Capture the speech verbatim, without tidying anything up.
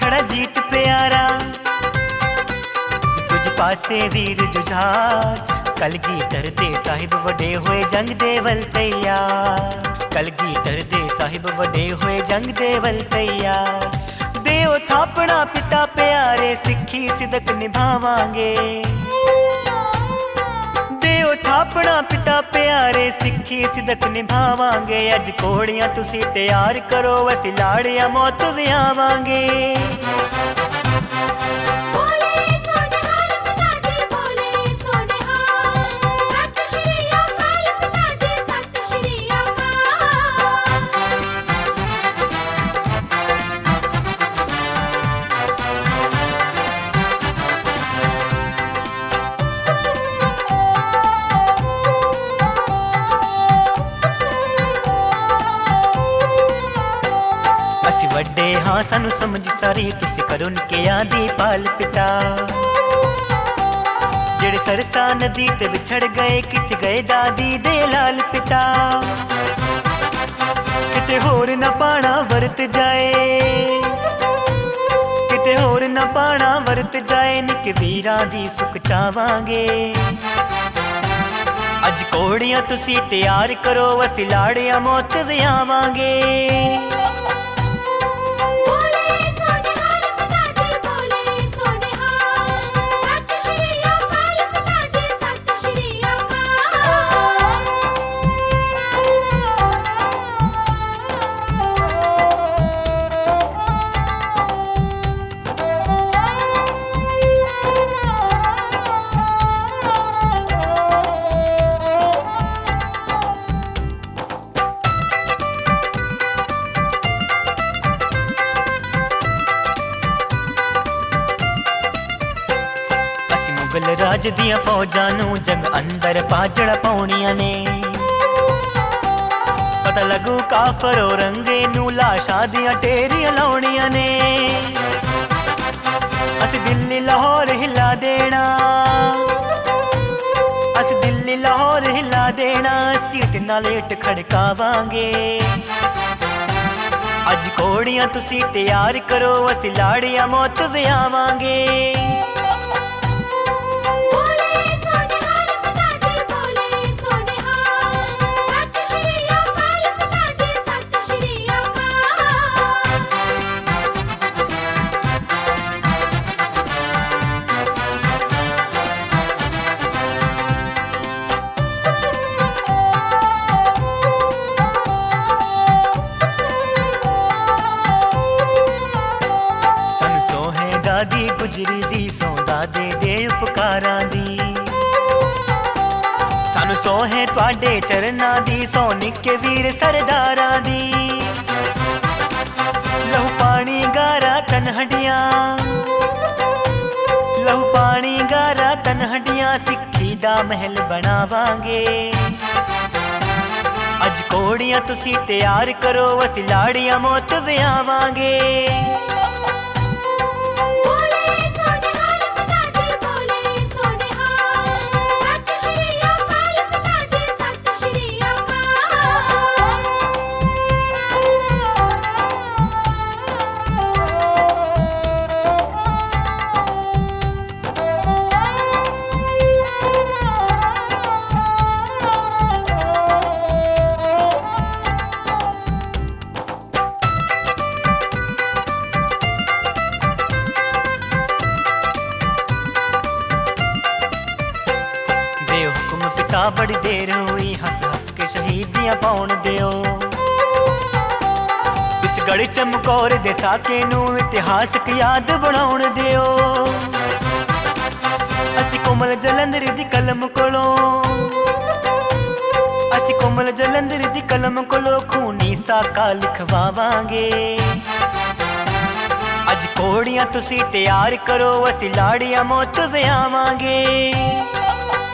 खड़ा जीत प्यारा, तुझ पासे वीर जुझार। कलगीधर दे साहिब वडे होए जंग दे वल तैयार, कलगीधर दे साहिब वडे होए जंग दे वल तैयार। देओ थापना पिता प्यारे सिੱਖੀ सिदक निभावांगे, देओ थापना पिता प्यारे सिੱਖੀ सिदक निभावांगे। अज घोड़ियां तुसी तैयार करो असी लाड़ियां मौत विआवांगे। असी वड्डे हाँ सानू समझ सारी, तुसी करो निक्कियां दी पाल पिता। जेड़े सरसा नदी ते विछड़ गए किथे गए दादी दे लाल पिता। किते होर न पाना वरत जाए, किते होर न पाना वरत जाए, निक्के वीरां दी सुख चावांगे। अज घोड़ियां तुसी तैयार करो असी लाड़ियां मौत विआवांगे। मुगल राज दियां फौजां नू जंग अंदर पाजड़ा पाउणियां ने। पता लगू काफर औरंगे नू लाशा दियां टेरियां लाउणियां ने। असी दिल्ली लाहौर हिला देना, असी दिल्ली लाहौर हिला देना, सीट नाल इट खड़कावांगे। अज घोड़ियां तुसी तैयार करो असी लाड़ियां मौत विआवांगे। दादी गुजरी दी सौ दादे दे उपकारां दी, सानू सोहे तुहाडे चरनां दी सौ निक्के वीर सरदारां दी। लहू पानी गारा तन हड्डियां, लहू पानी गारा तन हड्डियां, सिੱਖੀ दा महल बनावांगे। अज घोड़ियां तुसी तैयार करो असी लाड़ियां मौत विआवांगे। पिता बड़ी देर हुई हंस हंस के शहीदियां पाउण दियो। इस गढ़ चमकौर दे साके नू इतिहासक याद बनाउण दियो। असी कोमल जलंधर दी कलम कोलों, असी कोमल जलंधर दी कलम कोलों खूनी साका लिखवावांगे। अज घोड़ियां तुसी तैयार करो असी लाड़ियां मौत विआवांगे।